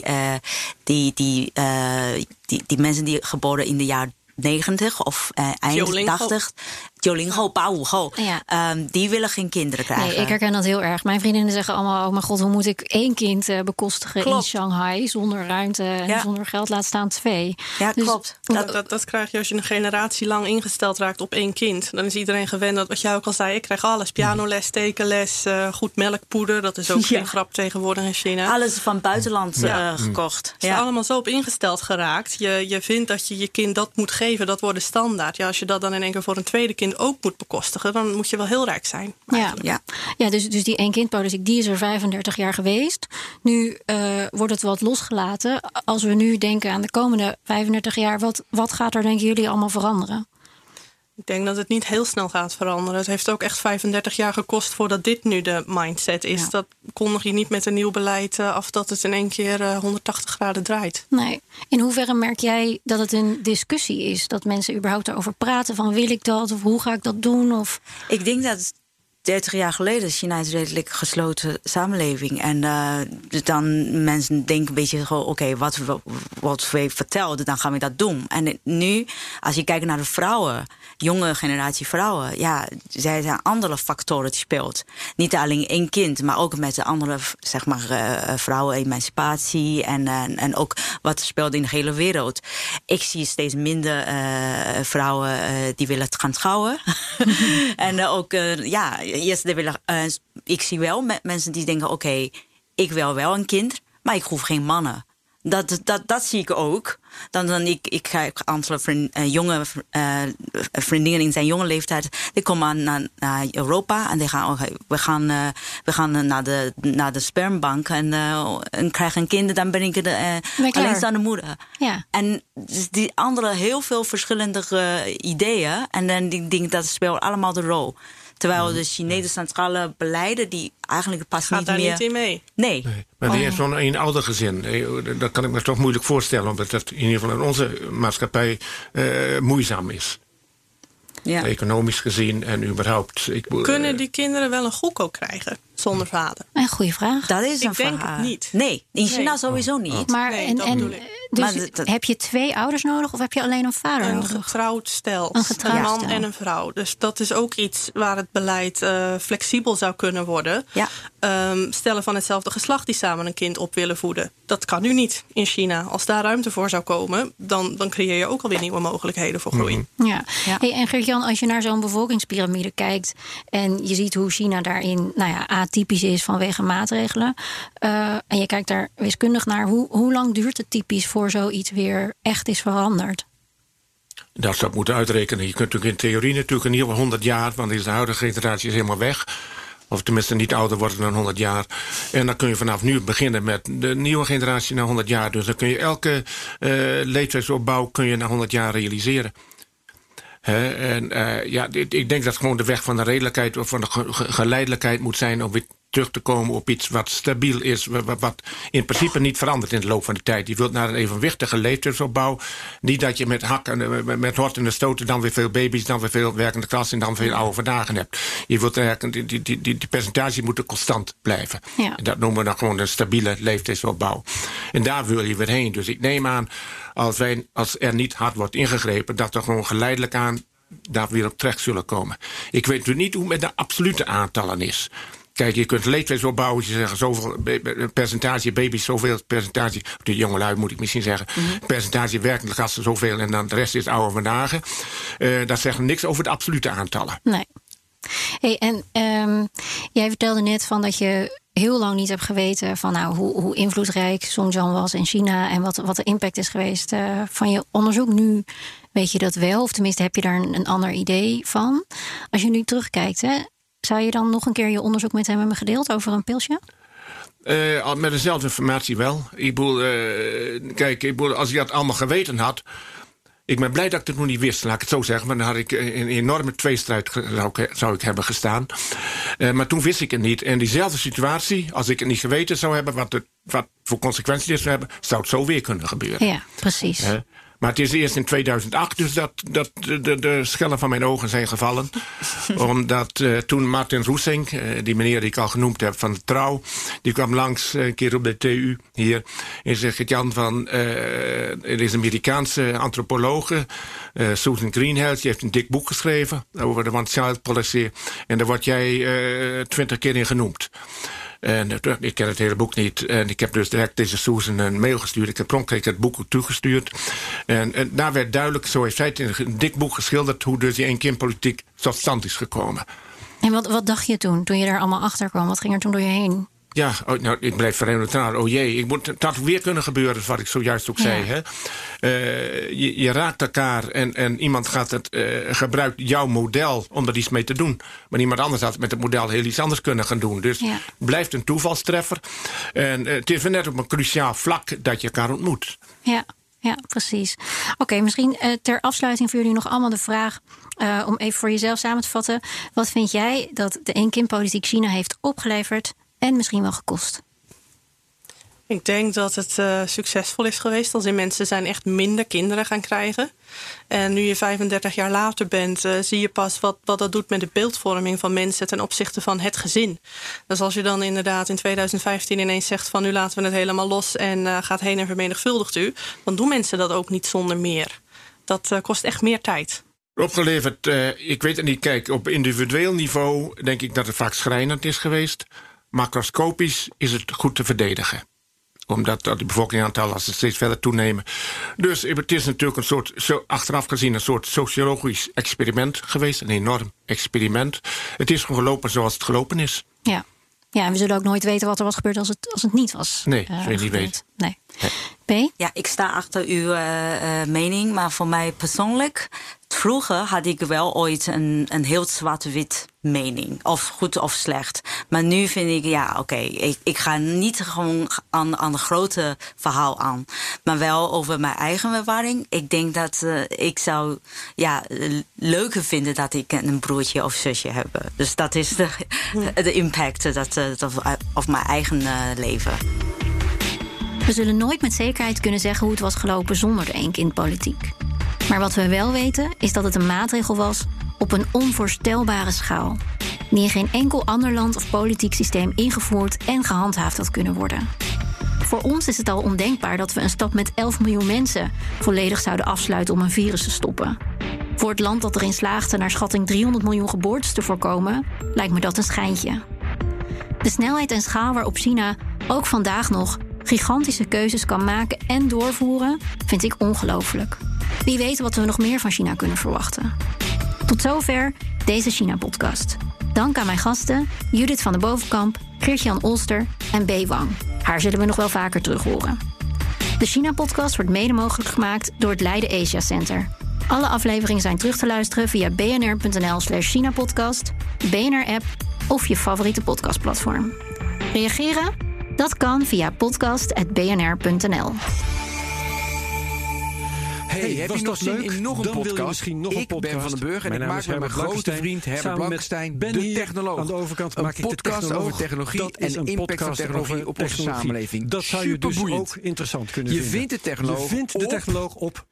mensen die geboren in de jaren 90 of eind 80. Jolingo, Pauwgo. Die willen geen kinderen krijgen. Nee, ik herken dat heel erg. Mijn vriendinnen zeggen allemaal, oh mijn god, hoe moet ik 1 kind bekostigen in Shanghai zonder ruimte en zonder geld, laat staan 2. Ja, dus, klopt. Dat krijg je als je een generatie lang ingesteld raakt op 1 kind. Dan is iedereen gewend, dat wat jij ook al zei, ik krijg alles. Pianoles, tekenles, goed melkpoeder. Dat is ook geen grap tegenwoordig in China. Alles van buitenland gekocht. Het is allemaal zo op ingesteld geraakt. Je vindt dat je kind dat moet geven, dat wordt de standaard. Ja, als je dat dan in één keer voor een tweede kind ook moet bekostigen, dan moet je wel heel rijk zijn. Dus die 1-kindpolitiek, die is er 35 jaar geweest. Nu wordt het wat losgelaten. Als we nu denken aan de komende 35 jaar, wat gaat er, denken jullie, allemaal veranderen? Ik denk dat het niet heel snel gaat veranderen. Het heeft ook echt 35 jaar gekost voordat dit nu de mindset is. Ja. Dat kondig je niet met een nieuw beleid af dat het in één keer 180 graden draait. Nee. In hoeverre merk jij dat het een discussie is? Dat mensen überhaupt erover praten van wil ik dat of hoe ga ik dat doen? Of... Ik denk dat 30 jaar geleden. China is een redelijk gesloten samenleving. En dus dan mensen denken een beetje gewoon... oké, wat we vertelden, dan gaan we dat doen. En nu, als je kijkt naar de vrouwen... jonge generatie vrouwen... ja, zij zijn andere factoren die speelt. Niet alleen één kind, maar ook met de andere... zeg maar, vrouwen-emancipatie... en ook wat speelt in de hele wereld. Ik zie steeds minder vrouwen die willen gaan trouwen. En ook, ik zie wel mensen die denken... oké, ik wil wel een kind, maar ik hoef geen mannen. Dat zie ik ook. Ik ga een aantal jonge vriendinnen in zijn jonge leeftijd... die komen naar Europa en we gaan naar de spermbank... en krijgen een kind, dan ben ik alleenstaande moeder. Ja. En die andere heel veel verschillende ideeën... en dan ik denk dat speelt allemaal de rol... Terwijl de Chinese centrale beleiden... die eigenlijk pas gaat niet daar meer... niet in mee. Nee. Maar die heeft zo'n eenouder gezin. Dat kan ik me toch moeilijk voorstellen... omdat dat in ieder geval in onze maatschappij moeizaam is. Ja. Economisch gezien en überhaupt. Kunnen die kinderen wel een goedkoop krijgen zonder vader? Een goede vraag. Dat is een Ik denk vraag. het niet. Nee, in China sowieso niet. Maar Nee, dat bedoel ik. dus Maar heb je 2 ouders nodig of heb je alleen een vader Een nodig? getrouwd stel. Een getrouwd man stel. en een vrouw. Dus dat is ook iets waar het beleid flexibel zou kunnen worden. Ja. Stellen van hetzelfde geslacht die samen een kind op willen voeden. Dat kan nu niet in China. Als daar ruimte voor zou komen, dan creëer je ook alweer nieuwe mogelijkheden voor groei. Ja. Ja. Hey, en Gert-Jan, als je naar zo'n bevolkingspyramide kijkt... en je ziet hoe China daarin atypisch is vanwege maatregelen... en je kijkt daar wiskundig naar... hoe lang duurt het typisch voor zoiets weer echt is veranderd? Dat zou moeten uitrekenen. Je kunt natuurlijk in theorie natuurlijk in ieder geval 100 jaar... want de huidige generatie is helemaal weg... Of tenminste niet ouder worden dan 100 jaar. En dan kun je vanaf nu beginnen met de nieuwe generatie naar 100 jaar. Dus dan kun je elke leeftijdsopbouw naar 100 jaar realiseren. Ik denk dat gewoon de weg van de redelijkheid... of van de geleidelijkheid moet zijn... om weer terug te komen op iets wat stabiel is... wat in principe niet verandert in de loop van de tijd. Je wilt naar een evenwichtige leeftijdsopbouw. Niet dat je met hakken, met horten en stoten... dan weer veel baby's, dan weer veel werkende klassen... en dan veel oude vandaag hebt. Je wilt eigenlijk, die percentage moeten constant blijven. Ja. En dat noemen we dan gewoon een stabiele leeftijdsopbouw. En daar wil je weer heen. Dus ik neem aan, als er niet hard wordt ingegrepen... dat er gewoon geleidelijk aan daar weer op terecht zullen komen. Ik weet natuurlijk niet hoe het met de absolute aantallen is... Kijk, je kunt leeftijdsopbouwen, je zegt zoveel percentage baby's, zoveel percentage, de jongelui moet ik misschien zeggen, percentage werkende gasten zoveel en dan de rest is oude vandaag. Dat zegt niks over de absolute aantallen. Nee. Hey, en jij vertelde net van dat je heel lang niet hebt geweten van hoe invloedrijk Songjiang was in China en wat de impact is geweest van je onderzoek. Nu weet je dat wel, of tenminste heb je daar een ander idee van. Als je nu terugkijkt, zou je dan nog een keer je onderzoek met hem hebben gedeeld over een pilsje? Met dezelfde informatie wel. Als je dat allemaal geweten had... Ik ben blij dat ik het nog niet wist, laat ik het zo zeggen. Maar dan had ik een enorme tweestrijd zou ik hebben gestaan. Maar toen wist ik het niet. En diezelfde situatie, als ik het niet geweten zou hebben... wat voor consequenties dit zou hebben... zou het zo weer kunnen gebeuren. Ja, precies. Maar het is eerst in 2008 dus dat de schellen van mijn ogen zijn gevallen. Omdat toen Martin Roesink, die meneer die ik al genoemd heb van de Trouw... die kwam langs een keer op de TU hier. En zegt Jan van... er is een Amerikaanse antropologe, Susan Greenhalgh... die heeft een dik boek geschreven over de one-child policy. En daar word jij 20 keer in genoemd. En ik ken het hele boek niet. En ik heb dus direct deze Susan een mail gestuurd. Ik heb pronkelijk het boek toegestuurd. En daar werd duidelijk, zo heeft zij het in een dik boek geschilderd... hoe dus die één-kindpolitiek tot stand is gekomen. En wat dacht je toen je daar allemaal achter kwam? Wat ging er toen door je heen? Ja, ik bleef vrij neutraal. Oh jee, het had weer kunnen gebeuren, wat ik zojuist ook zei. Hè? Je raakt elkaar en iemand gebruikt jouw model om er iets mee te doen. Maar iemand anders had met het model heel iets anders kunnen gaan doen. Dus het blijft een toevalstreffer. En het is weer net op een cruciaal vlak dat je elkaar ontmoet. Ja, precies. Oké, misschien ter afsluiting voor jullie nog allemaal de vraag... om even voor jezelf samen te vatten. Wat vind jij dat de één-kindpolitiek China heeft opgeleverd... en misschien wel gekost? Ik denk dat het succesvol is geweest. Als in mensen zijn echt minder kinderen gaan krijgen. En nu je 35 jaar later bent, zie je pas wat dat doet met de beeldvorming van mensen ten opzichte van het gezin. Dus als je dan inderdaad in 2015 ineens zegt van nu laten we het helemaal los en gaat heen en vermenigvuldigt u, dan doen mensen dat ook niet zonder meer. Dat kost echt meer tijd. Opgeleverd, ik weet het niet, kijk, op individueel niveau denk ik dat het vaak schrijnend is geweest. Macroscopisch is het goed te verdedigen. Omdat de bevolkingsaantallen als het steeds verder toenemen. Dus het is natuurlijk een soort, achteraf gezien, een soort sociologisch experiment geweest. Een enorm experiment. Het is gewoon gelopen zoals het gelopen is. Ja, en we zullen ook nooit weten wat er was gebeurd als het niet was. Nee, zul je niet weten. Nee. B? Ja, ik sta achter uw mening, maar voor mij persoonlijk, vroeger had ik wel ooit een heel zwart-wit mening. Of goed of slecht. Maar nu vind ik, ik ga niet gewoon aan een grote verhaal aan. Maar wel over mijn eigen ervaring. Ik denk dat ik zou leuker vinden dat ik een broertje of zusje heb. Dus dat is de impact op mijn eigen leven. We zullen nooit met zekerheid kunnen zeggen hoe het was gelopen zonder de eenkindpolitiek. Maar wat we wel weten is dat het een maatregel was op een onvoorstelbare schaal, die in geen enkel ander land of politiek systeem ingevoerd en gehandhaafd had kunnen worden. Voor ons is het al ondenkbaar dat we een stad met 11 miljoen mensen volledig zouden afsluiten om een virus te stoppen. Voor het land dat erin slaagde naar schatting 300 miljoen geboortes te voorkomen, lijkt me dat een schijntje. De snelheid en schaal waarop China ook vandaag nog gigantische keuzes kan maken en doorvoeren, vind ik ongelooflijk. Wie weet wat we nog meer van China kunnen verwachten. Tot zover deze China-podcast. Dank aan mijn gasten Judith van der Bovenkamp, Geert-Jan Olster en B. Wang. Haar zullen we nog wel vaker terug horen. De China-podcast wordt mede mogelijk gemaakt door het Leiden Asia Center. Alle afleveringen zijn terug te luisteren via bnr.nl/Chinapodcast, de BNR-app of je favoriete podcastplatform. Reageren? Dat kan via podcast@bnr.nl. Hey, heb je nog zin in nog een podcast? Ik ben Van den Burg en ik maak met mijn grote vriend Herbert Blankenstein de Technoloog. Aan de overkant een podcast over technologie en de impact van technologie op onze samenleving. Dat zou je dus ook interessant kunnen vinden. Je vindt de Technoloog op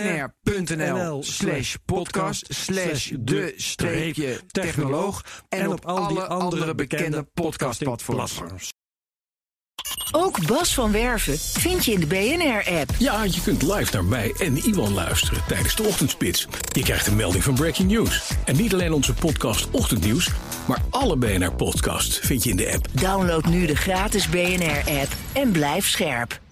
bnr.nl/podcast/de-technoloog en op alle andere bekende podcastplatforms. Ook Bas van Werven vind je in de BNR-app. Ja, je kunt live naar mij en Iwan luisteren tijdens de ochtendspits. Je krijgt een melding van Breaking News. En niet alleen onze podcast Ochtendnieuws, maar alle BNR-podcasts vind je in de app. Download nu de gratis BNR-app en blijf scherp.